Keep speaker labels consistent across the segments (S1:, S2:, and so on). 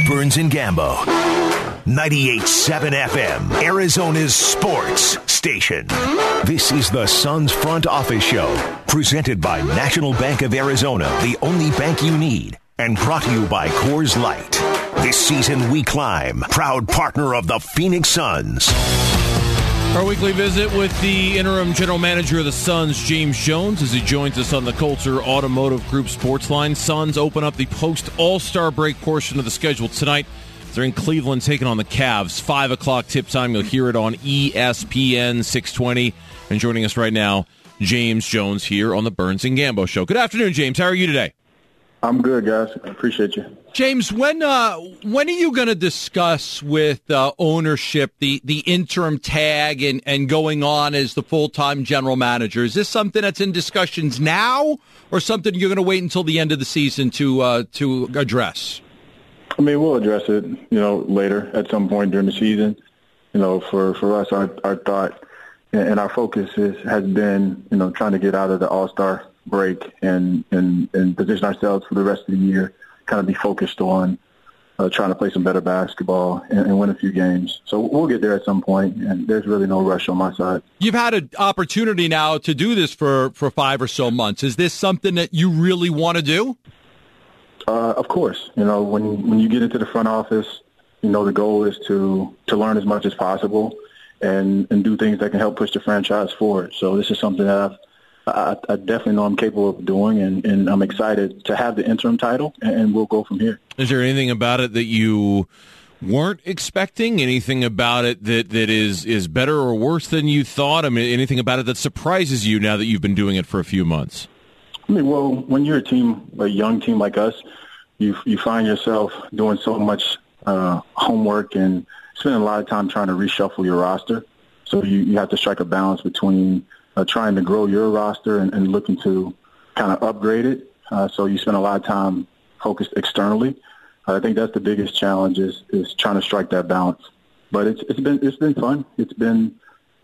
S1: Burns and Gambo. 98.7 FM, Arizona's sports station. This is the Suns Front Office Show, presented by National Bank of Arizona, the only bank you need, and brought to you by Coors Light. This season we climb, proud partner of the Phoenix Suns.
S2: Our weekly visit with the interim general manager of the Suns, James Jones, as he joins us on the Coulter Automotive Group Sports Line. Suns open up the post-All-Star break portion of the schedule tonight. They're in Cleveland taking on the Cavs. 5 o'clock tip time. You'll hear it on ESPN 620. And joining us right now, James Jones here on the Burns and Gambo Show. Good afternoon, James. How are you today?
S3: I'm good, guys. I appreciate you.
S2: James, when are you going to discuss with ownership the interim tag and going on as the full-time general manager? Is this something that's in discussions now, or something you're going to wait until the end of the season to address?
S3: I mean, we'll address it, later at some point during the season. For us, our thought and our focus has been, trying to get out of the All-Star break and position ourselves for the rest of the year, kind of be focused on trying to play some better basketball and win a few games. So we'll get there at some point, and there's really no rush on my side.
S2: You've had an opportunity now to do this for 5 or so months. Is this something that you really want to do?
S3: Of course. When you get into the front office, the goal is to learn as much as possible and do things that can help push the franchise forward. So this is something that I definitely know I'm capable of doing, and I'm excited to have the interim title, and we'll go from here.
S2: Is there anything about it that you weren't expecting? Anything about it that is better or worse than you thought? I mean, anything about it that surprises you now that you've been doing it for a few months?
S3: I mean, well, when you're a young team like us, you find yourself doing so much homework and spending a lot of time trying to reshuffle your roster. So you have to strike a balance between trying to grow your roster and looking to kind of upgrade it. So you spend a lot of time focused externally. I think that's the biggest challenge is trying to strike that balance. But it's been fun. It's been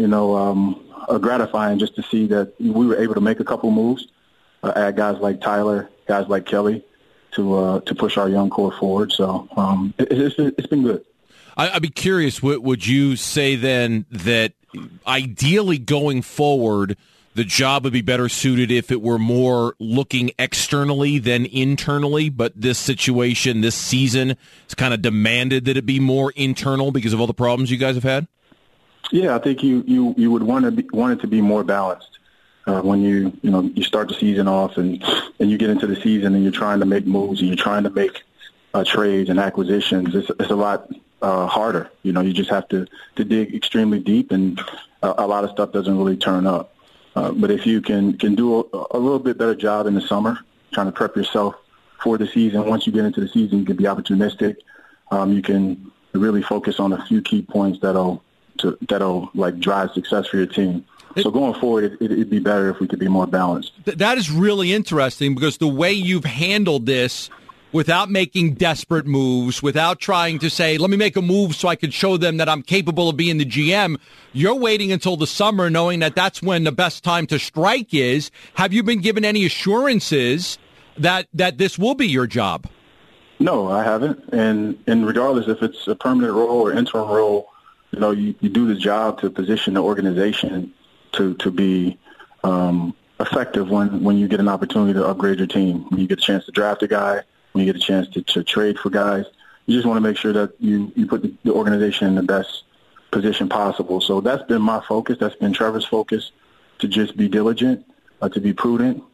S3: gratifying just to see that we were able to make a couple moves, add guys like Tyler, guys like Kelly to push our young core forward. So it's been good.
S2: I'd be curious, would you say then that ideally going forward, the job would be better suited if it were more looking externally than internally, but this situation, this season, has kind of demanded that it be more internal because of all the problems you guys have had?
S3: Yeah, I think you would want it to be more balanced. When you start the season off and you get into the season and you're trying to make moves and you're trying to make trades and acquisitions, it's a lot harder. You just have to dig extremely deep, and a lot of stuff doesn't really turn up. But if you can do a little bit better job in the summer, trying to prep yourself for the season, once you get into the season, you can be opportunistic. You can really focus on a few key points that'll like drive success for your team. So going forward, it'd be better if we could be more balanced.
S2: That is really interesting because the way you've handled this without making desperate moves, without trying to say, let me make a move so I can show them that I'm capable of being the GM, you're waiting until the summer knowing that that's when the best time to strike is. Have you been given any assurances that this will be your job?
S3: No, I haven't. And regardless if it's a permanent role or interim role, you do the job to position the organization to be effective when you get an opportunity to upgrade your team, when you get a chance to draft a guy, when you get a chance to trade for guys. You just want to make sure that you put the organization in the best position possible. So that's been my focus. That's been Trevor's focus, to just be diligent, to be prudent,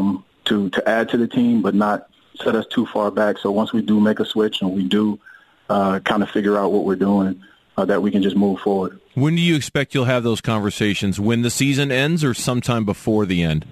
S3: to add to the team, but not set us too far back. So once we do make a switch and we do kind of figure out what we're doing, that we can just move forward.
S2: When do you expect you'll have those conversations? When the season ends or sometime before the end?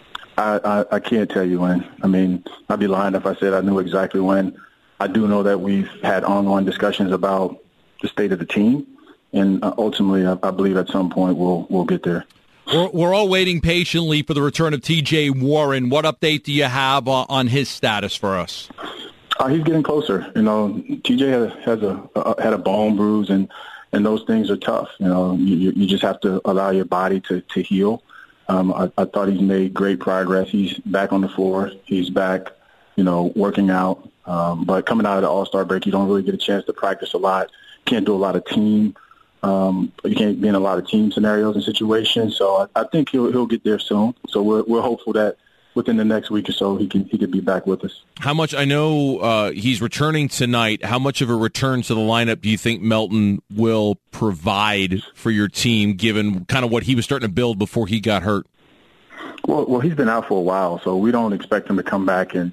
S3: I can't tell you when. I mean, I'd be lying if I said I knew exactly when. I do know that we've had ongoing discussions about the state of the team, and ultimately I believe at some point we'll get there.
S2: We're all waiting patiently for the return of T.J. Warren. What update do you have on his status for us?
S3: He's getting closer. TJ had a bone bruise, and those things are tough. You just have to allow your body to heal. I thought he's made great progress. He's back on the floor. He's back, working out. But coming out of the All-Star break, you don't really get a chance to practice a lot. Can't do a lot of team. You can't be in a lot of team scenarios and situations. So I think he'll get there soon. So we're hopeful that within the next week or so he could be back with us.
S2: How much, I know he's returning tonight, how much of a return to the lineup do you think Melton will provide for your team, given kind of what he was starting to build before he got hurt?
S3: Well, he's been out for a while, so we don't expect him to come back and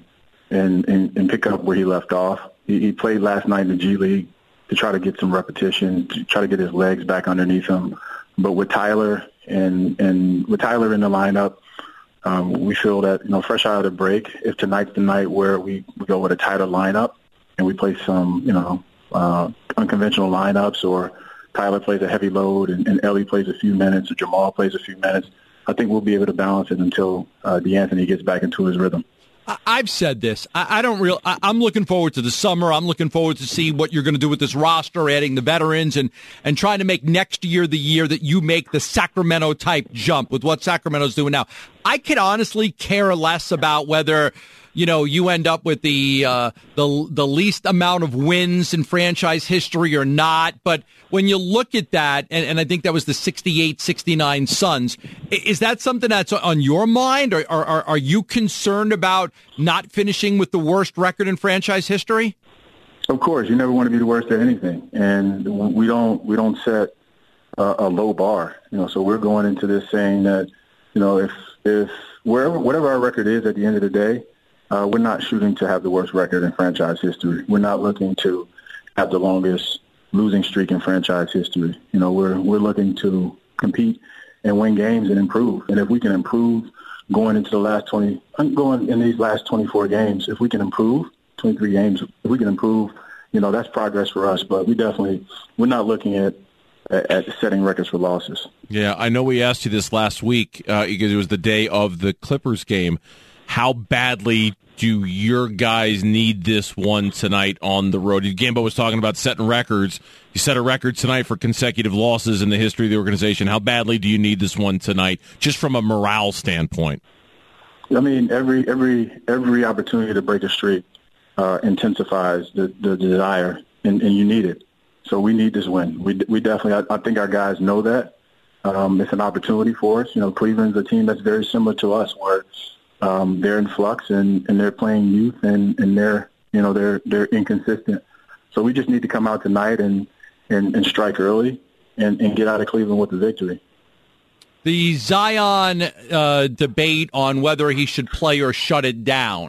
S3: pick up where he left off. He played last night in the G League to try to get some repetition, to try to get his legs back underneath him. But with Tyler and with Tyler in the lineup, we feel that, fresh out of the break, if tonight's the night where we go with a tighter lineup and we play some, unconventional lineups, or Tyler plays a heavy load and Ellie plays a few minutes, or Jamal plays a few minutes, I think we'll be able to balance it until DeAnthony gets back into his rhythm.
S4: I've said this. I'm looking forward to the summer. I'm looking forward to see what you're going to do with this roster, adding the veterans and trying to make next year the year that you make the Sacramento type jump with what Sacramento's doing now. I could honestly care less about whether you end up with the least amount of wins in franchise history or not. But when you look at that, and I think that was the 68-69 Suns, is that something that's on your mind? Or are you concerned about not finishing with the worst record in franchise history?
S3: Of course, you never want to be the worst at anything, and we don't set a low bar. So we're going into this saying that if whatever our record is at the end of the day, we're not shooting to have the worst record in franchise history. We're not looking to have the longest losing streak in franchise history. We're looking to compete and win games and improve. And if we can improve going into in these last 24 games, if we can improve 23 games, if we can improve, that's progress for us. But we're not looking at setting records for losses.
S2: Yeah, I know we asked you this last week because it was the day of the Clippers game. How badly do your guys need this one tonight on the road? Gambo was talking about setting records. You set a record tonight for consecutive losses in the history of the organization. How badly do you need this one tonight, just from a morale standpoint?
S3: I mean, every opportunity to break a streak intensifies the desire, and you need it. So we need this win. We definitely, I think our guys know that. It's an opportunity for us. Cleveland's a team that's very similar to us, where they're in flux and they're playing youth and they're inconsistent. So we just need to come out tonight and strike early and get out of Cleveland with the victory.
S4: The Zion debate on whether he should play or shut it down.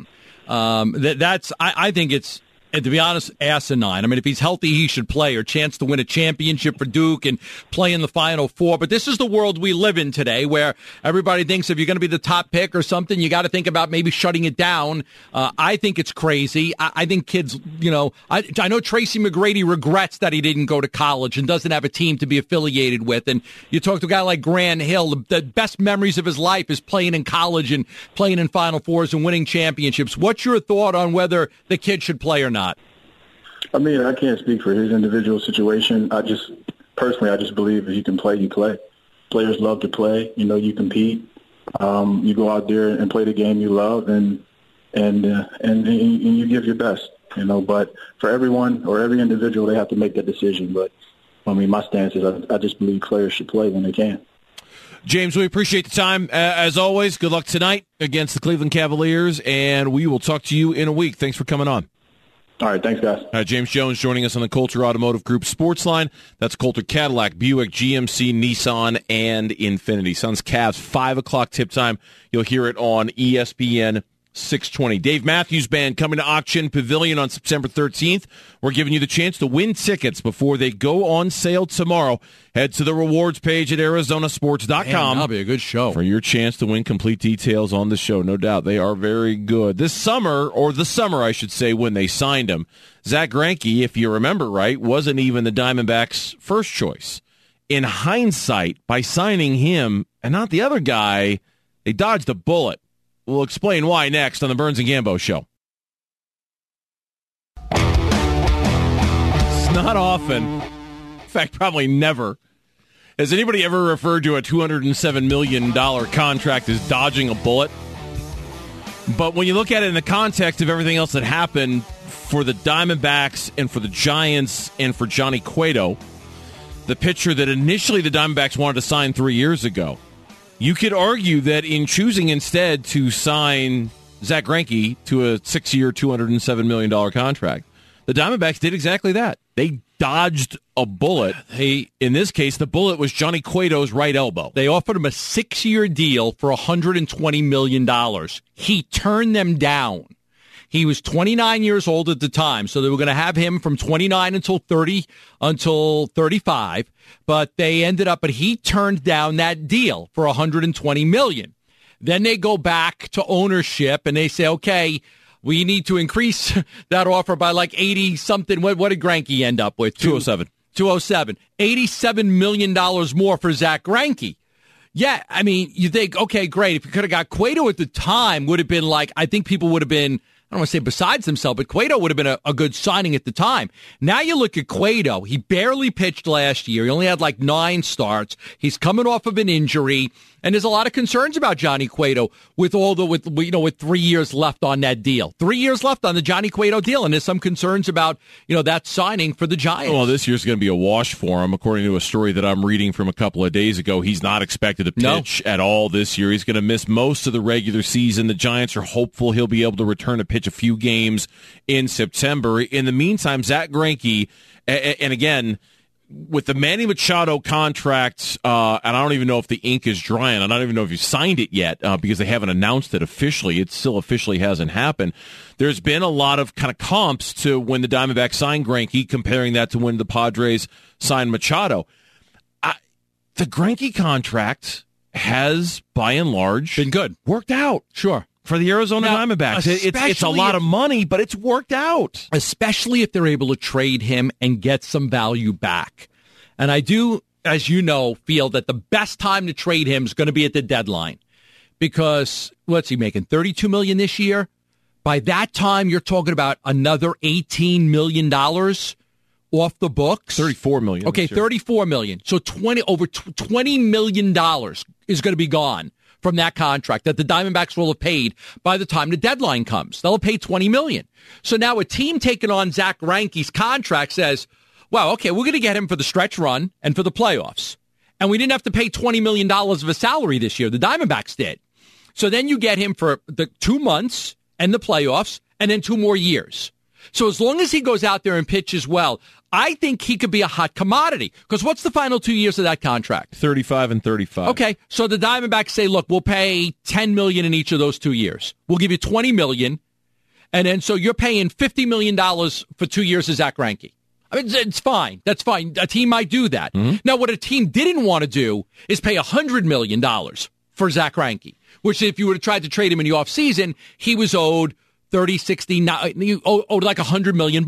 S4: I think it's, and to be honest, asinine. I mean, if he's healthy, he should play, or chance to win a championship for Duke and play in the Final Four. But this is the world we live in today, where everybody thinks if you're going to be the top pick or something, you got to think about maybe shutting it down. I think it's crazy. I think kids, I know Tracy McGrady regrets that he didn't go to college and doesn't have a team to be affiliated with. And you talk to a guy like Grant Hill, the best memories of his life is playing in college and playing in Final Fours and winning championships. What's your thought on whether the kid should play or not?
S3: I mean, I can't speak for his individual situation. I just believe if you can play, you play. Players love to play. You compete. You go out there and play the game you love, and you give your best. But for everyone or every individual, they have to make that decision. But I mean, my stance is I just believe players should play when they can.
S2: James, we appreciate the time. As always, good luck tonight against the Cleveland Cavaliers, and we will talk to you in a week. Thanks for coming on.
S3: All right, thanks, guys.
S2: James Jones joining us on the Coulter Automotive Group Sports Line. That's Coulter Cadillac, Buick, GMC, Nissan, and Infiniti. Suns Cavs, 5 o'clock tip time. You'll hear it on ESPN 620. Dave Matthews Band coming to Auction Pavilion on September 13th. We're giving you the chance to win tickets before they go on sale tomorrow. Head to the rewards page at ArizonaSports.com.
S4: That'll be a good show.
S2: For your chance to win complete details on the show. No doubt. They are very good. This summer, or the summer, I should say, when they signed him, Zach Greinke, if you remember right, wasn't even the Diamondbacks' first choice. In hindsight, by signing him and not the other guy, they dodged a bullet. We'll explain why next on the Burns and Gambo Show. It's not often, in fact, probably never, has anybody ever referred to a $207 million contract as dodging a bullet? But when you look at it in the context of everything else that happened, for the Diamondbacks and for the Giants and for Johnny Cueto, the pitcher that initially the Diamondbacks wanted to sign 3 years ago. You could argue that in choosing instead to sign Zach Greinke to a 6-year, $207 million contract, the Diamondbacks did exactly that. They dodged a bullet. In this case, the bullet was Johnny Cueto's right elbow.
S4: They offered him a 6-year deal for $120 million. He turned them down. He was 29 years old at the time, so they were going to have him from 29 until 35, but he turned down that deal for $120 million. Then they go back to ownership and they say, okay, we need to increase that offer by like 80-something. What did Greinke end up with?
S2: 207.
S4: $87 million more for Zach Greinke. Yeah, I mean, you think, okay, great. If you could have got Cueto at the time, would have been like, I think people would have been, I don't want to say besides himself, but Cueto would have been a good signing at the time. Now you look at Cueto. He barely pitched last year. He only had like 9 starts. He's coming off of an injury. And there's a lot of concerns about Johnny Cueto with 3 years left on that deal. 3 years left on the Johnny Cueto deal, and there's some concerns about, that signing for the Giants.
S2: Well, this year's going to be a wash for him. According to a story that I'm reading from a couple of days ago, he's not expected to pitch at all this year. He's going to miss most of the regular season. The Giants are hopeful he'll be able to return to pitch a few games in September. In the meantime, Zach Greinke, and again, with the Manny Machado contract, and I don't even know if the ink is drying. I don't even know if you signed it yet because they haven't announced it officially. It still officially hasn't happened. There's been a lot of kind of comps to when the Diamondbacks signed Greinke, comparing that to when the Padres signed Machado. The Greinke contract has, by and large,
S4: been good.
S2: Worked out.
S4: Sure.
S2: For the Arizona Diamondbacks. It's a lot of money, but it's worked out.
S4: Especially if they're able to trade him and get some value back. And I do, as you know, feel that the best time to trade him is going to be at the deadline. Because, what's he making, $32 million this year? By that time, you're talking about another $18 million off the books.
S2: $34 million.
S4: Okay, $34 million. So over $20 million is going to be gone from that contract that the Diamondbacks will have paid by the time the deadline comes. They'll have paid $20 million. So now a team taking on Zach Greinke's contract says, wow, okay, we're going to get him for the stretch run and for the playoffs. And we didn't have to pay $20 million of a salary this year. The Diamondbacks did. So then you get him for the 2 months and the playoffs and then 2 more years. So as long as he goes out there and pitches well, I think he could be a hot commodity. Because what's the final 2 years of that contract?
S2: 35 and 35.
S4: Okay, so the Diamondbacks say, look, we'll pay $10 million in each of those 2 years. We'll give you $20 million, and then so you're paying $50 million for 2 years of Zach Greinke. I mean, it's fine. That's fine. A team might do that. Mm-hmm. Now, what a team didn't want to do is pay $100 million for Zach Greinke, which if you would have tried to trade him in the offseason, he was owed 30, 60, you owed like $100 million.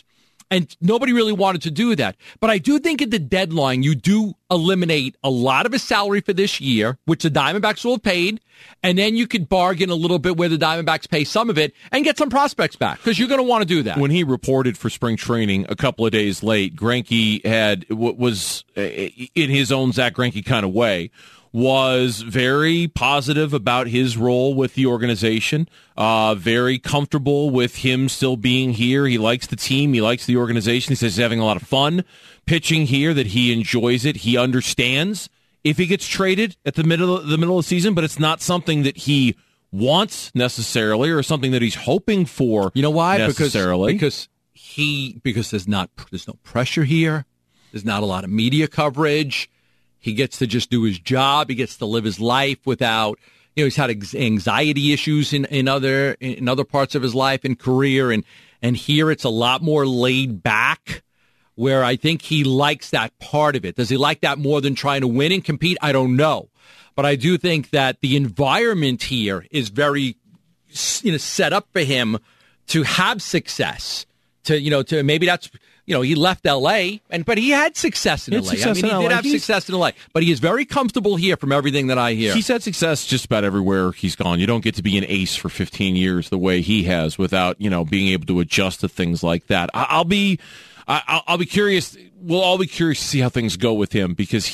S4: And nobody really wanted to do that. But I do think at the deadline, you do eliminate a lot of his salary for this year, which the Diamondbacks will have paid. And then you could bargain a little bit where the Diamondbacks pay some of it and get some prospects back because you're going to want to do that.
S2: When he reported for spring training a couple of days late, Greinke was in his own Zach Greinke kind of way, was very positive about his role with the organization, very comfortable with him still being here. He likes the team. He likes the organization. He says he's having a lot of fun pitching here, that he enjoys it. He understands if he gets traded at the middle of the season, but it's not something that he wants necessarily or something that he's hoping for.
S4: You know why?
S2: Necessarily.
S4: Because there's no pressure here. There's not a lot of media coverage. He gets to just do his job. He gets to live his life without, he's had anxiety issues in other parts of his life and career. And here it's a lot more laid back, where I think he likes that part of it. Does he like that more than trying to win and compete? I don't know. But I do think that the environment here is very, set up for him to have success, to maybe that's, he left L.A., but he had success in L.A. He did have success in L.A., but he is very comfortable here from everything that I hear.
S2: He's had success just about everywhere he's gone. You don't get to be an ace for 15 years the way he has without, being able to adjust to things like that. I'll be curious. We'll all be curious to see how things go with him because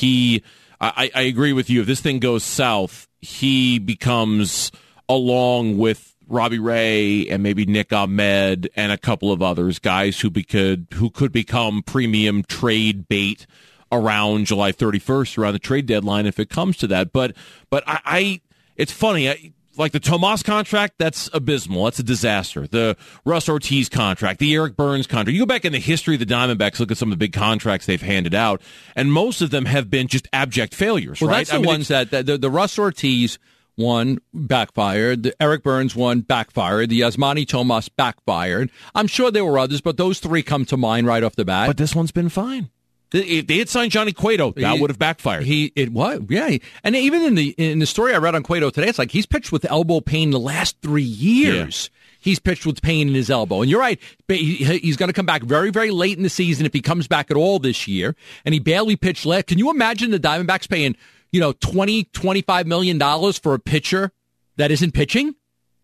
S2: I agree with you. If this thing goes south, he becomes, along with Robbie Ray and maybe Nick Ahmed and a couple of others, guys who could become premium trade bait around July 31st, around the trade deadline, if it comes to that. But it's funny. Like the Tomas contract, that's abysmal. That's a disaster. The Russ Ortiz contract, the Eric Burns contract. You go back in the history of the Diamondbacks, look at some of the big contracts they've handed out, and most of them have been just abject failures,
S4: well,
S2: right?
S4: That's the ones that the Russ Ortiz one backfired, the Eric Burns one backfired, the Yasmani Tomas backfired. I'm sure there were others, but those three come to mind right off the bat.
S2: But this one's been fine. If they had signed Johnny Cueto, that would have backfired.
S4: And even in the story I read on Cueto today, it's like he's pitched with elbow pain the last 3 years. Yeah. He's pitched with pain in his elbow. And you're right, he's going to come back very, very late in the season if he comes back at all this year. And he barely pitched last. Can you imagine the Diamondbacks paying, $20, $25 million for a pitcher that isn't pitching?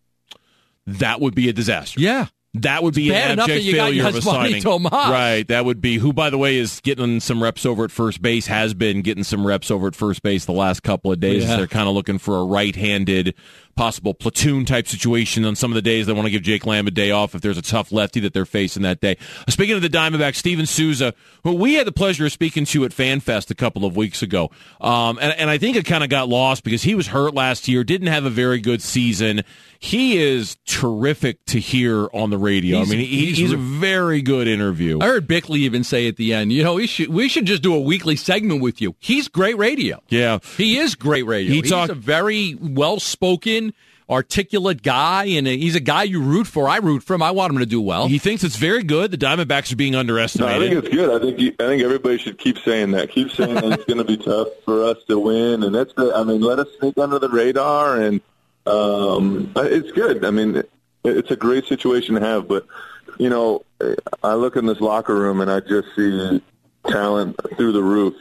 S2: That would be a disaster.
S4: Yeah.
S2: That would be an abject failure of a signing.
S4: Tomas.
S2: Right, that would be, who, by the way, is getting some reps over at first base, has been getting some reps over at first base the last couple of days. Yeah. They're kind of looking for a right-handed, possible platoon-type situation on some of the days. They want to give Jake Lamb a day off if there's a tough lefty that they're facing that day. Speaking of the Diamondbacks, Steven Souza, who we had the pleasure of speaking to at FanFest a couple of weeks ago, and I think it kind of got lost because he was hurt last year, didn't have a very good season. He is terrific to hear on the radio. He's a very good interview.
S4: I heard Bickley even say at the end, we should just do a weekly segment with you. He's great radio.
S2: Yeah.
S4: He is great radio. He's a very well-spoken, articulate guy, and he's a guy you root for. I root for him. I want him to do well.
S2: He thinks it's very good. The Diamondbacks are being underestimated.
S5: No, I think it's good. I think everybody should keep saying that. Keep saying that it's going to be tough for us to win, and that's good. Let us sneak under the radar, and it's good. It's a great situation to have, but, I look in this locker room and I just see talent through the roof.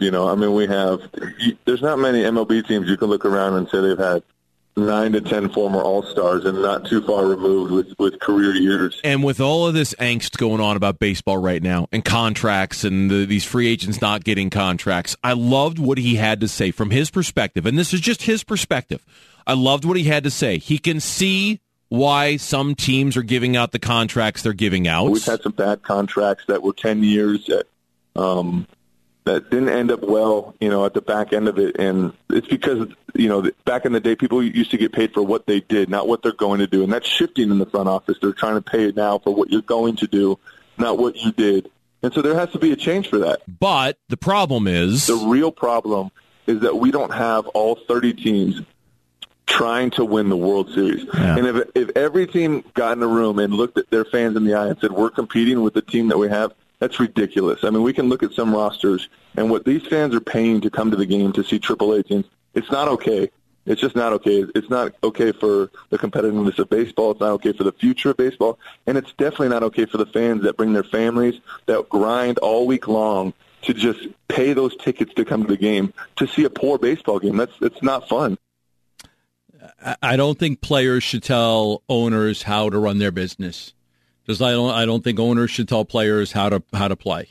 S5: There's not many MLB teams you can look around and say they've had 9 to 10 former All-Stars and not too far removed with career years.
S2: And with all of this angst going on about baseball right now and contracts and these free agents not getting contracts, I loved what he had to say from his perspective, and this is just his perspective. I loved what he had to say. He can see why some teams are giving out the contracts they're giving out.
S5: We've had some bad contracts that were 10 years that didn't end up well, at the back end of it. And it's because, back in the day, people used to get paid for what they did, not what they're going to do. And that's shifting in the front office. They're trying to pay now for what you're going to do, not what you did. And so there has to be a change for that.
S2: But the problem is...
S5: The real problem is that we don't have all 30 teams trying to win the World Series. Yeah. And if every team got in a room and looked at their fans in the eye and said, we're competing with the team that we have, that's ridiculous. We can look at some rosters, and what these fans are paying to come to the game to see AAA teams, it's not okay. It's just not okay. It's not okay for the competitiveness of baseball. It's not okay for the future of baseball. And it's definitely not okay for the fans that bring their families, that grind all week long to just pay those tickets to come to the game to see a poor baseball game. It's not fun.
S4: I don't think players should tell owners how to run their business. Just I don't think owners should tell players how to play.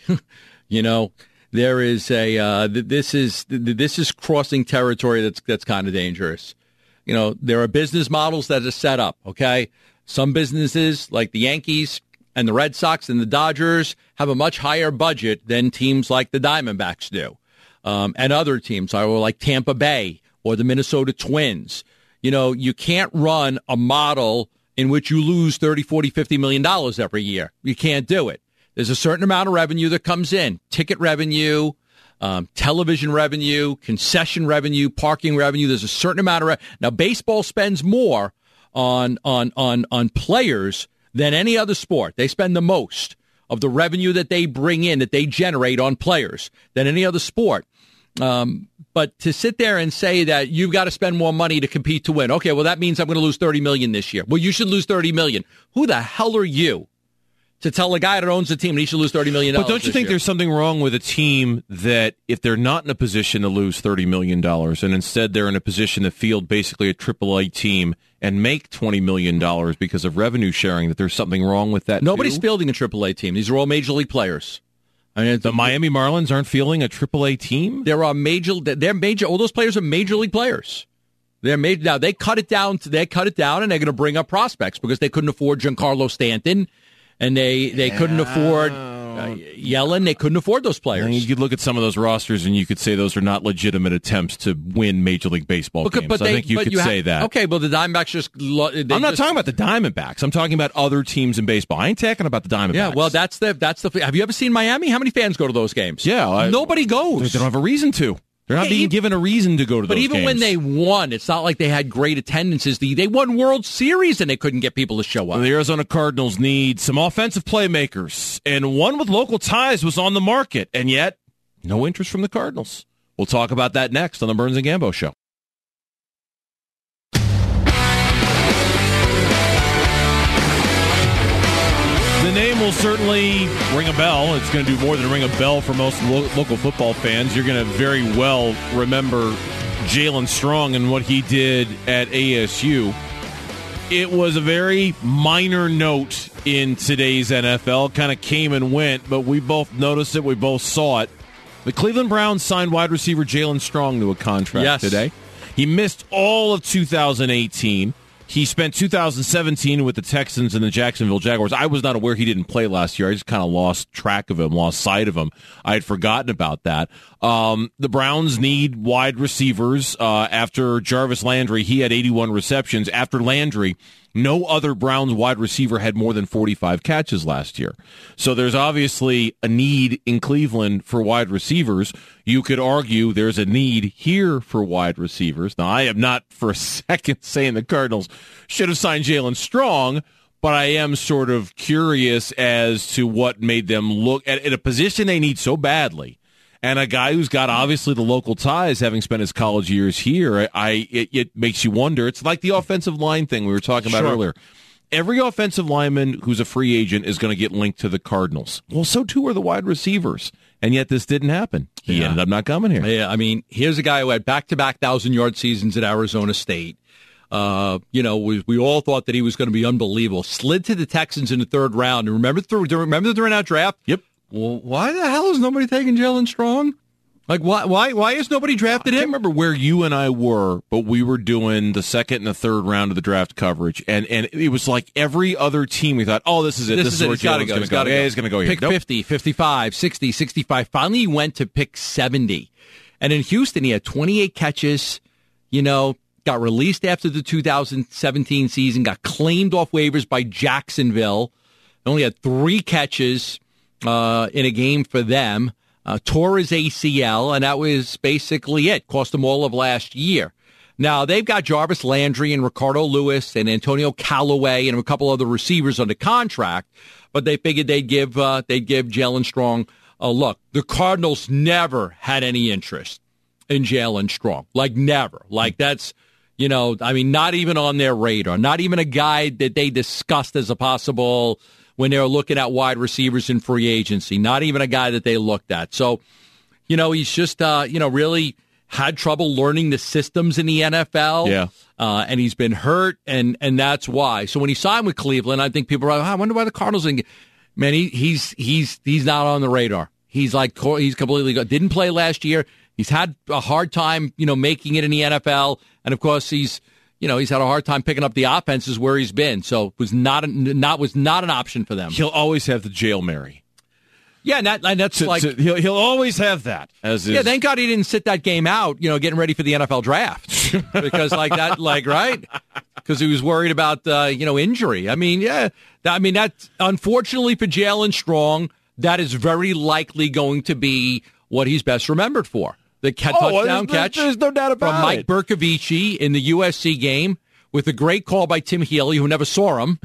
S4: There is this is crossing territory that's kind of dangerous. There are business models that are set up. Okay, some businesses like the Yankees and the Red Sox and the Dodgers have a much higher budget than teams like the Diamondbacks do, and other teams are like Tampa Bay or the Minnesota Twins. You can't run a model in which you lose $30, $40, $50 million every year. You can't do it. There's a certain amount of revenue that comes in, ticket revenue, television revenue, concession revenue, parking revenue. There's a certain amount of Now, baseball spends more on players than any other sport. They spend the most of the revenue that they bring in, that they generate on players than any other sport. But to sit there and say that you've got to spend more money to compete to win. Okay, well, that means I'm going to lose $30 million this year. Well, you should lose $30 million. Who the hell are you to tell a guy that owns a team that he should lose $30 million?
S2: But don't you think there's something wrong with a team that if they're not in a position to lose $30 million and instead they're in a position to field basically a AAA team and make $20 million because of revenue sharing, that there's something wrong with that?
S4: Nobody's fielding a AAA team. These are all major league players.
S2: The Miami Marlins aren't fielding a AAA team?
S4: They're major. All those players are major league players. Now they cut it down, and they're going to bring up prospects because they couldn't afford Giancarlo Stanton, and they couldn't afford Yellen. They couldn't afford those players.
S2: And you could look at some of those rosters, and you could say those are not legitimate attempts to win Major League Baseball games. I think you could say that.
S4: Okay, well, the Diamondbacks just...
S2: I'm not talking about the Diamondbacks. I'm talking about other teams in baseball. I ain't talking about the Diamondbacks.
S4: Yeah, well, that's the... Have you ever seen Miami? How many fans go to those games?
S2: Yeah.
S4: Nobody goes.
S2: They don't have a reason to. They're not being given a reason to go to those games.
S4: But even when they won, it's not like they had great attendances. They won World Series and they couldn't get people to show up.
S2: Well, the Arizona Cardinals need some offensive playmakers, and one with local ties was on the market, and yet no interest from the Cardinals. We'll talk about that next on the Burns and Gambo Show. The name will certainly ring a bell. It's going to do more than ring a bell for most local football fans. You're going to very well remember Jalen Strong and what he did at ASU. It was a very minor note in today's NFL. Kind of came and went, but we both noticed it. We both saw it. The Cleveland Browns signed wide receiver Jalen Strong to a contract today. He missed all of 2018. He spent 2017 with the Texans and the Jacksonville Jaguars. I was not aware he didn't play last year. I just kind of lost track of him, lost sight of him. I had forgotten about that. The Browns need wide receivers. After Jarvis Landry, he had 81 receptions. After Landry, no other Browns wide receiver had more than 45 catches last year. So there's obviously a need in Cleveland for wide receivers. You could argue there's a need here for wide receivers. Now, I am not for a second saying the Cardinals should have signed Jalen Strong, but I am sort of curious as to what made them look at a position they need so badly. And a guy who's got obviously the local ties, having spent his college years here, it makes you wonder. It's like the offensive line thing we were talking about earlier. Every offensive lineman who's a free agent is going to get linked to the Cardinals. Well, so too are the wide receivers. And yet this didn't happen. He ended up not coming here.
S4: Yeah, I mean, here's a guy who had back-to-back 1,000-yard seasons at Arizona State. We all thought that he was going to be unbelievable. Slid to the Texans in the third round. And remember during that draft?
S2: Yep.
S4: Well, why the hell is nobody taking Jalen Strong? Like, why is nobody drafted him?
S2: I can't remember where you and I were, but we were doing the second and the third round of the draft coverage, and it was like every other team we thought, oh, this is it. This is where Jalen's going to go. Yeah, he's going to go here.
S4: Pick 50, 55, 60, 65. Finally, he went to pick 70. And in Houston, he had 28 catches, got released after the 2017 season, got claimed off waivers by Jacksonville, only had 3 catches in a game for them, tore his ACL, and that was basically it. Cost them all of last year. Now, they've got Jarvis Landry and Ricardo Lewis and Antonio Callaway and a couple other receivers under contract, but they figured they'd give Jalen Strong a look. The Cardinals never had any interest in Jalen Strong. Like, never. Like, that's, not even on their radar. Not even a guy that they discussed as a possible when they were looking at wide receivers in free agency. Not even a guy that they looked at. So, he's just, really had trouble learning the systems in the NFL.
S2: Yeah.
S4: And he's been hurt, and that's why. So when he signed with Cleveland, I think people are like, I wonder why the Cardinals didn't get... Man, he's not on the radar. He's completely gone. Didn't play last year. He's had a hard time, making it in the NFL. And of course, he's had a hard time picking up the offenses where he's been. So it was not an option for them.
S2: He'll always have the Jail Mary.
S4: Yeah, and that's
S2: he'll always have that.
S4: Thank God he didn't sit that game out, getting ready for the NFL draft. Because right? Because he was worried about, injury. I mean, that's unfortunately for Jalen Strong, that is very likely going to be what he's best remembered for. The touchdown catch
S2: there's no doubt about
S4: from Mike Bercovici in the USC game with a great call by Tim Healy, who never saw him,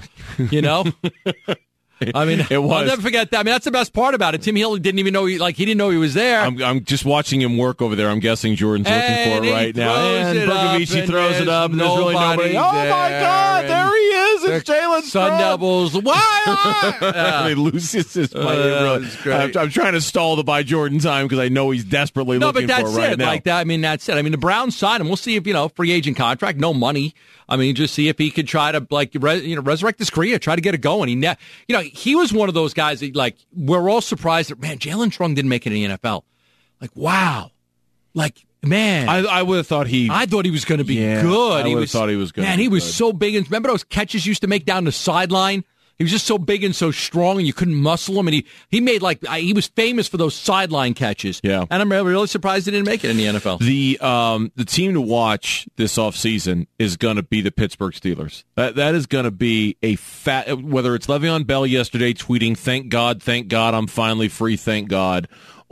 S4: I mean, I'll never forget that. I mean, that's the best part about it. Tim Healy didn't even know he didn't know he was there.
S2: I'm just watching him work over there. I'm guessing Jordan's looking for it right now. And Bercovici throws it up, and there's really nobody. Oh my God, there he is! It's Jalen Strong.
S4: Sun Devils. Why?
S2: I mean, Lucius is playing. I'm trying to stall the by Jordan time because I know he's desperately looking for it right now.
S4: Like that. I mean, that's it. I mean, the Browns signed him. We'll see if free agent contract, no money. I mean, just see if he could try to resurrect his career, try to get it going. He was one of those guys that we're all surprised that Jalen Strong didn't make it in the NFL. Like, wow, Man,
S2: I would have thought
S4: I thought he was going to be good.
S2: I would have thought he was good.
S4: Man, he was so big. And remember those catches he used to make down the sideline? He was just so big and so strong, and you couldn't muscle him. And he made he was famous for those sideline catches.
S2: Yeah.
S4: And I'm really surprised he didn't make it in the NFL.
S2: The team to watch this offseason is going to be the Pittsburgh Steelers. That is going to be whether it's Le'Veon Bell yesterday tweeting, thank God, I'm finally free, thank God,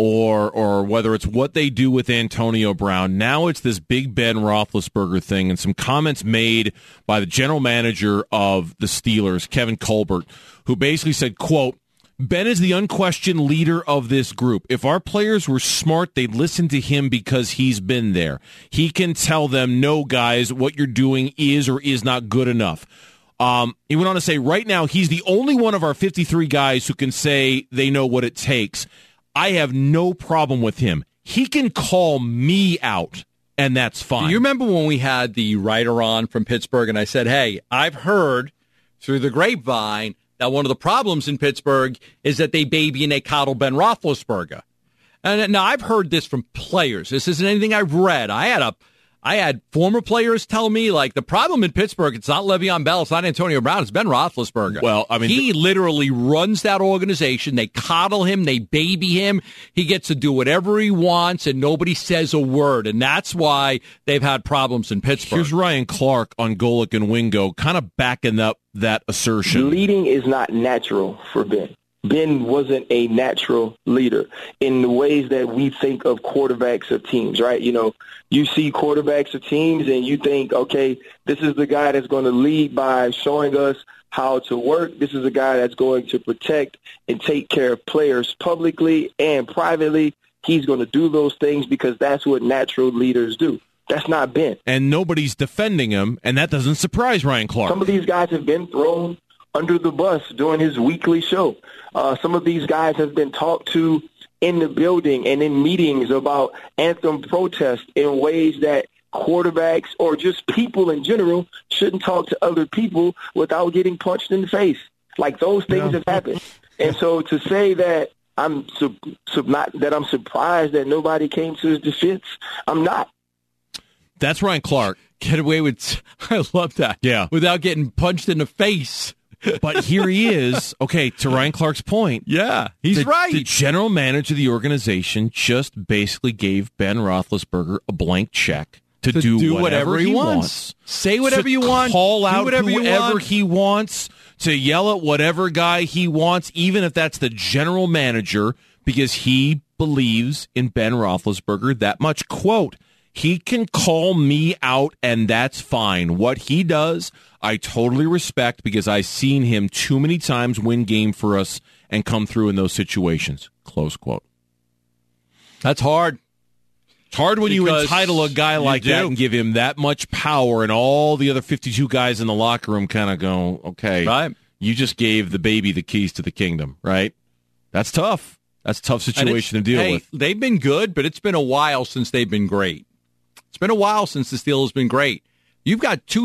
S2: or whether it's what they do with Antonio Brown. Now it's this Big Ben Roethlisberger thing, and some comments made by the general manager of the Steelers, Kevin Colbert, who basically said, quote, Ben is the unquestioned leader of this group. If our players were smart, they'd listen to him because he's been there. He can tell them, no, guys, what you're doing is or is not good enough. He went on to say, right now, he's the only one of our 53 guys who can say they know what it takes. I have no problem with him. He can call me out, and that's fine.
S4: Do you remember when we had the writer on from Pittsburgh, and I said, hey, I've heard through the grapevine that one of the problems in Pittsburgh is that they baby and they coddle Ben Roethlisberger. And now I've heard this from players. This isn't anything I've read. I had former players tell me, like, the problem in Pittsburgh, it's not Le'Veon Bell, it's not Antonio Brown, it's Ben Roethlisberger.
S2: Well, I mean,
S4: he literally runs that organization. They coddle him, they baby him. He gets to do whatever he wants, and nobody says a word. And that's why they've had problems in Pittsburgh.
S2: Here's Ryan Clark on Golic and Wingo, kind of backing up that assertion.
S6: Leading is not natural for Ben. Ben wasn't a natural leader in the ways that we think of quarterbacks of teams, right? You know, you see quarterbacks of teams and you think, okay, this is the guy that's going to lead by showing us how to work. This is a guy that's going to protect and take care of players publicly and privately. He's going to do those things because that's what natural leaders do. That's not Ben.
S2: And nobody's defending him, and that doesn't surprise Ryan Clark.
S6: Some of these guys have been thrown under the bus during his weekly show. Some of these guys have been talked to in the building and in meetings about anthem protests in ways that quarterbacks or just people in general shouldn't talk to other people without getting punched in the face. Like, those things have happened. And so to say that I'm surprised that nobody came to his defense, I'm not.
S2: That's Ryan Clark.
S4: Get away with, I love that.
S2: Yeah.
S4: Without getting punched in the face.
S2: But here he is. Okay, to Ryan Clark's point.
S4: Yeah, he's right.
S2: The general manager of the organization just basically gave Ben Roethlisberger a blank check to do whatever he wants.
S4: Say whatever you want.
S2: Call out
S4: whoever
S2: he wants. To yell at whatever guy he wants, even if that's the general manager, because he believes in Ben Roethlisberger that much. Quote, he can call me out, and that's fine. What he does, I totally respect because I've seen him too many times win game for us and come through in those situations. Close quote.
S4: That's hard.
S2: It's hard when you entitle a guy like that and give him that much power, and all the other 52 guys in the locker room kind of go, okay,
S4: right.
S2: You just gave the baby the keys to the kingdom, right? That's tough. That's a tough situation to deal with.
S4: They've been good, but it's been a while since they've been great. It's been a while since the Steelers have been great. You've got two,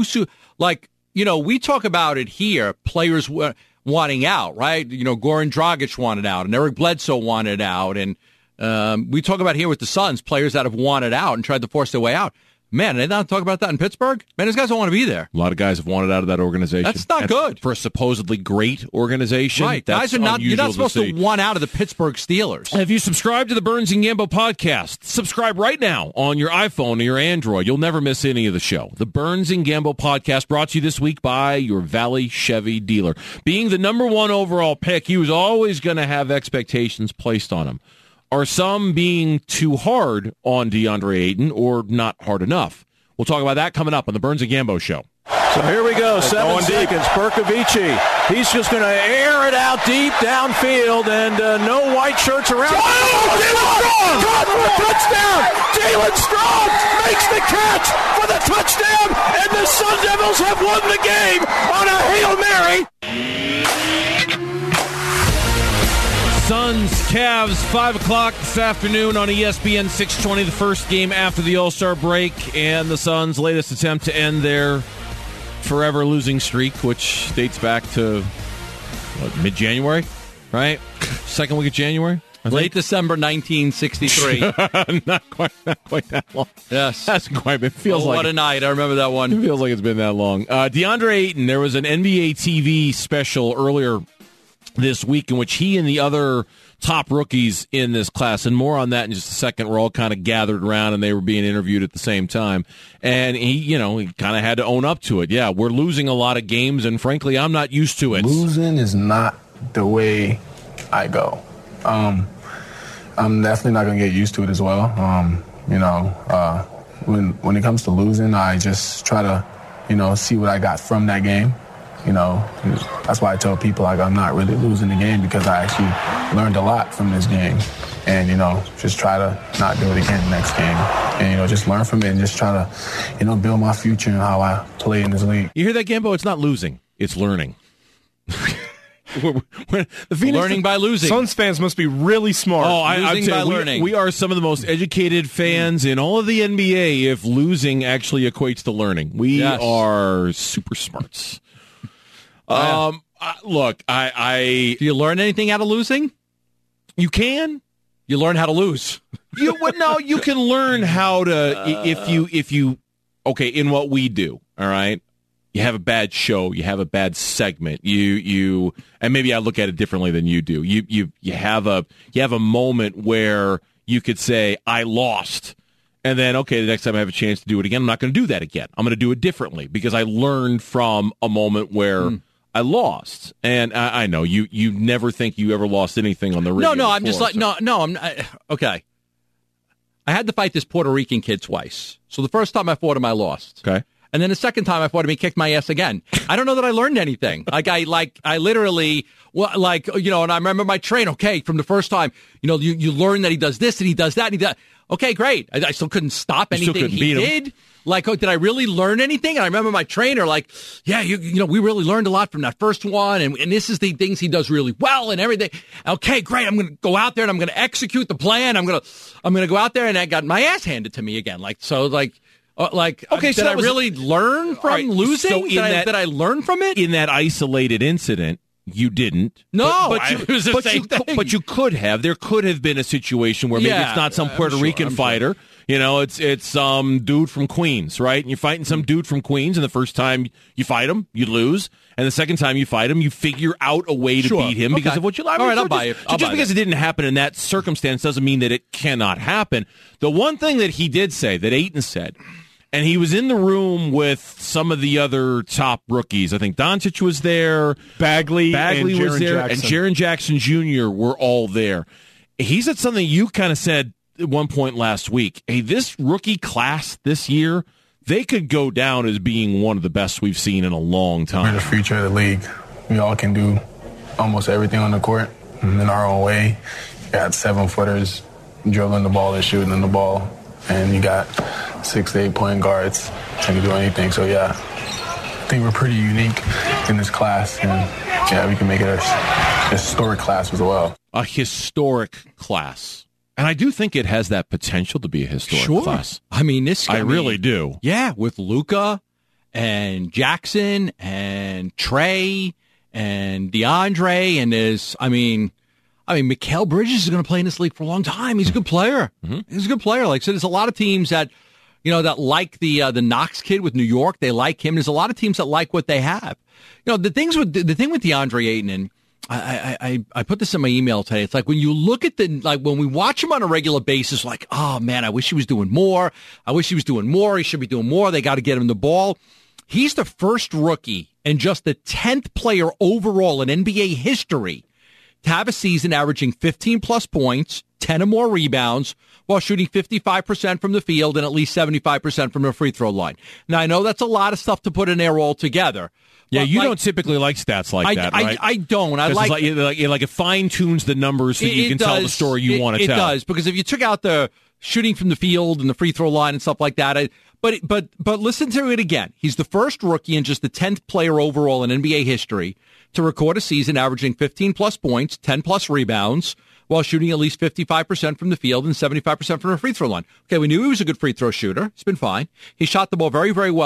S4: we talk about it here, players wanting out, right? You know, Goran Dragic wanted out, and Eric Bledsoe wanted out, and we talk about here with the Suns, players that have wanted out and tried to force their way out. Man, they don't talk about that in Pittsburgh? Man, those guys don't want to be there.
S2: A lot of guys have wanted out of that organization.
S4: That's not good.
S2: For a supposedly great organization.
S4: Right. Guys are not, you're not supposed to want out of the Pittsburgh Steelers.
S2: Have you subscribed to the Burns and Gambo podcast? Subscribe right now on your iPhone or your Android. You'll never miss any of the show. The Burns and Gambo podcast brought to you this week by your Valley Chevy dealer. Being the number one overall pick, he was always going to have expectations placed on him. Are some being too hard on DeAndre Ayton or not hard enough? We'll talk about that coming up on the Burns and Gambo Show.
S7: So here we go, 7 seconds. Bercovici, he's just going to air it out deep downfield, and no white shirts around. Oh, Jalen Strong! Caught for a touchdown! Jalen Strong makes the catch for the touchdown, and the Sun Devils have won the game on a Hail Mary.
S2: Suns, Cavs, 5 o'clock this afternoon on ESPN 620, the first game after the All-Star break, and the Suns' latest attempt to end their forever losing streak, which dates back to mid-January, right? Second week of January.
S4: Late December 1963.
S2: not quite that long.
S4: Yes.
S2: Hasn't quite been. Feels like
S4: what a night. I remember that one.
S2: It feels like it's been that long. DeAndre Ayton, there was an NBA TV special earlier this week in which he and the other top rookies in this class, and more on that in just a second, were all kind of gathered around and they were being interviewed at the same time. And he kind of had to own up to it. Yeah, we're losing a lot of games, and frankly, I'm not used to it.
S8: Losing is not the way I go. I'm definitely not going to get used to it as well. When it comes to losing, I just try to, see what I got from that game. That's why I tell people, I'm not really losing the game because I actually learned a lot from this game. And, just try to not do it again next game. And, just learn from it and just try to, build my future and how I play in this league.
S2: You hear that, Gambo? It's not losing. It's learning.
S4: Learning by losing.
S9: Suns fans must be really smart.
S4: Losing by learning.
S2: We are some of the most educated fans in all of the NBA if losing actually equates to learning. We are super smarts. Look, do
S4: you learn anything out of losing?
S2: You can.
S4: You learn how to lose.
S2: You can learn how to if you in what we do. All right. You have a bad show, you have a bad segment, you and maybe I look at it differently than you do. You have a moment where you could say, I lost. And then, the next time I have a chance to do it again, I'm not going to do that again. I'm going to do it differently because I learned from a moment where I lost. And I know you never think you ever lost anything on the radio.
S4: No, I'm
S2: before,
S4: just okay. I had to fight this Puerto Rican kid twice. So the first time I fought him, I lost.
S2: Okay.
S4: And then the second time I fought him, he kicked my ass again. I don't know that I learned anything. I literally, and I remember my train. Okay, from the first time, you learn that he does this and he does that and he does. Okay, great. I still couldn't stop anything he did. Did I really learn anything? And I remember my trainer we really learned a lot from that first one. And this is the things he does really well and everything. Okay, great. I'm going to go out there and I'm going to execute the plan. I'm going to go out there and I got my ass handed to me again. Did I really learn from losing? So did I learn from it?
S2: In that isolated incident, you didn't.
S4: No,
S2: but you could have. There could have been a situation where maybe it's not some Puerto Rican fighter. Sure. It's some dude from Queens, right? And you're fighting some dude from Queens, and the first time you fight him, you lose. And the second time you fight him, you figure out a way to beat him because of what you like.
S4: All right, I'll buy it.
S2: Just because it didn't happen in that circumstance doesn't mean that it cannot happen. The one thing that he did say, that Ayton said, and he was in the room with some of the other top rookies. I think Doncic was there.
S9: Bagley
S2: was there.
S9: Jackson.
S2: And Jaren Jackson Jr. were all there. He said something you kind of said at one point last week. Hey, this rookie class this year, they could go down as being one of the best we've seen in a long time.
S8: We're the future of the league. We all can do almost everything on the court in our own way. You got 7-footers dribbling the ball and shooting the ball. And you got 6 to 8 point guards that can do anything. So, I think we're pretty unique in this class. And, we can make it a historic class as well.
S2: A historic class. And I do think it has that potential to be a historic class.
S4: I
S2: really do.
S4: Yeah, with Luka and Jackson and Trey and DeAndre and Mikal Bridges is going to play in this league for a long time. He's a good player. Mm-hmm. He's a good player. So there's a lot of teams that, that like the Knox kid with New York. They like him. There's a lot of teams that like what they have. The thing with DeAndre Ayton, and I put this in my email today. It's like when you look at when we watch him on a regular basis, oh man, I wish he was doing more. He should be doing more. They got to get him the ball. He's the first rookie and just the 10th player overall in NBA history to have a season averaging 15-plus points, 10 or more rebounds, while shooting 55% from the field and at least 75% from the free throw line. Now, I know that's a lot of stuff to put in there all together.
S2: Yeah, you don't typically like stats like that, right?
S4: I don't.
S2: It fine-tunes the numbers so you can tell the story you want to tell.
S4: It does, because if you took out the shooting from the field and the free throw line and stuff like that, but listen to it again. He's the first rookie and just the 10th player overall in NBA history to record a season averaging 15-plus points, 10-plus rebounds, while shooting at least 55% from the field and 75% from the free throw line. Okay, we knew he was a good free throw shooter. He's been fine. He shot the ball very, very well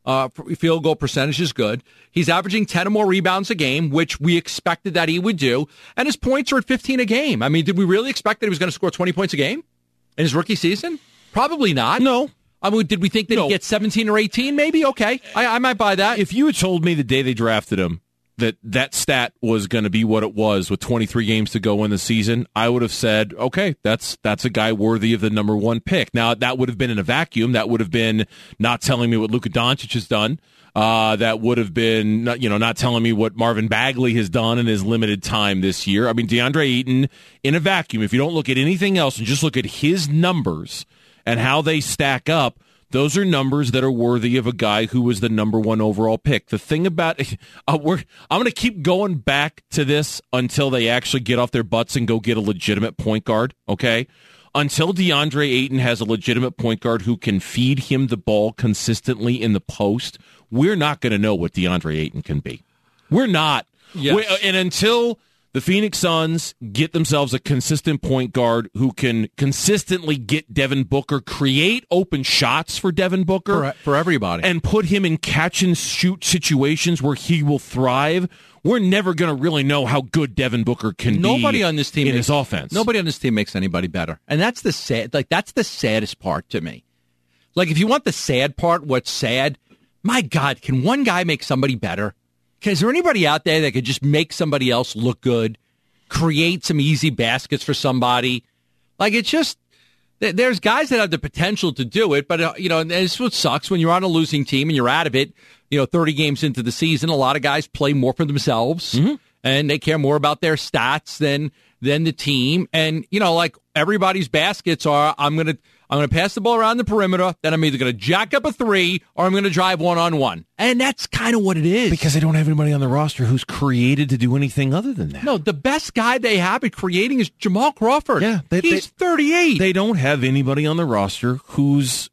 S4: Field goal percentage is good. He's averaging 10 or more rebounds a game, which we expected that he would do. And his points are at 15 a game. I mean, did we really expect that he was going to score 20 points a game in his rookie season? Probably not.
S2: No.
S4: I mean, did we think that he'd get 17 or 18? Maybe. Okay. I might buy that.
S2: If you had told me the day they drafted him that stat was going to be what it was with 23 games to go in the season, I would have said, okay, that's a guy worthy of the number one pick. Now, that would have been in a vacuum. That would have been not telling me what Luka Doncic has done. That would have been, not telling me what Marvin Bagley has done in his limited time this year. I mean, DeAndre Ayton, in a vacuum, if you don't look at anything else and just look at his numbers and how they stack up, those are numbers that are worthy of a guy who was the number one overall pick. The thing about I'm going to keep going back to this until they actually get off their butts and go get a legitimate point guard, okay? Until DeAndre Ayton has a legitimate point guard who can feed him the ball consistently in the post, we're not going to know what DeAndre Ayton can be. We're not.
S4: Yes.
S2: And until the Phoenix Suns get themselves a consistent point guard who can consistently get Devin Booker, create open shots for Devin Booker.
S4: For everybody.
S2: And put him in catch-and-shoot situations where he will thrive, we're never going to really know how good Devin Booker can be
S4: on this team
S2: in his offense.
S4: Nobody on this team makes anybody better. And that's the saddest part to me. Like, if you want the sad part, what's sad, my God, can one guy make somebody better? Is there anybody out there that could just make somebody else look good, create some easy baskets for somebody? Like, it's just, there's guys that have the potential to do it, but, it's what sucks when you're on a losing team and you're out of it, 30 games into the season. A lot of guys play more for themselves, and they care more about their stats than the team. And, like, everybody's baskets are, I'm going to pass the ball around the perimeter, then I'm either going to jack up a three or I'm going to drive one-on-one. And that's kind of what it is.
S2: Because they don't have anybody on the roster who's created to do anything other than that.
S4: No, the best guy they have at creating is Jamal Crawford.
S2: Yeah,
S4: he's 38.
S2: They don't have anybody on the roster who's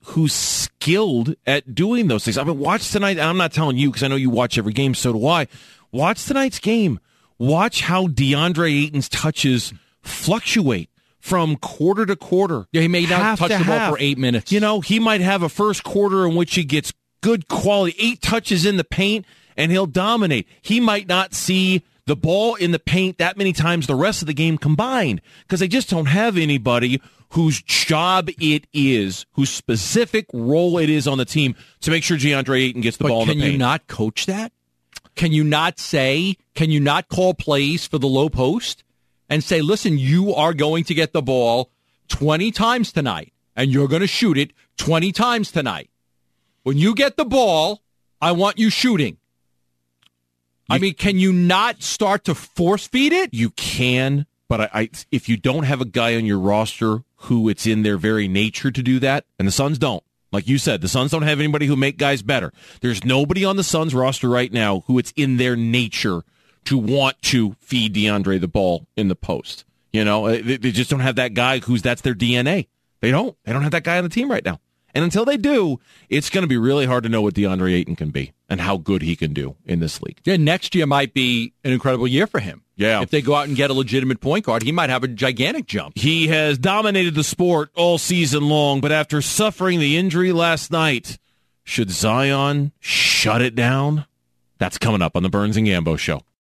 S2: skilled at doing those things. I mean, watch tonight. I'm not telling you because I know you watch every game, so do I. Watch tonight's game. Watch how DeAndre Ayton's touches fluctuate from quarter to quarter.
S4: Yeah, he may not touch the ball for 8 minutes.
S2: He might have a first quarter in which he gets good quality, 8 touches in the paint, and he'll dominate. He might not see the ball in the paint that many times the rest of the game combined because they just don't have anybody whose job it is, whose specific role it is on the team to make sure DeAndre Ayton gets the ball in the paint.
S4: Can you not coach that? Can you not call plays for the low post? And say, listen, you are going to get the ball 20 times tonight, and you're going to shoot it 20 times tonight. When you get the ball, I want you shooting. Can you not start to force feed it?
S2: You can, but if you don't have a guy on your roster who it's in their very nature to do that, and the Suns don't. Like you said, the Suns don't have anybody who make guys better. There's nobody on the Suns roster right now who it's in their nature to want to feed DeAndre the ball in the post. They just don't have that guy that's their DNA. They don't have that guy on the team right now. And until they do, it's going to be really hard to know what DeAndre Ayton can be and how good he can do in this league.
S4: Yeah, next year might be an incredible year for him.
S2: Yeah.
S4: If they go out and get a legitimate point guard, he might have a gigantic jump.
S2: He has dominated the sport all season long, but after suffering the injury last night, should Zion shut it down? That's coming up on the Burns and Gambo Show.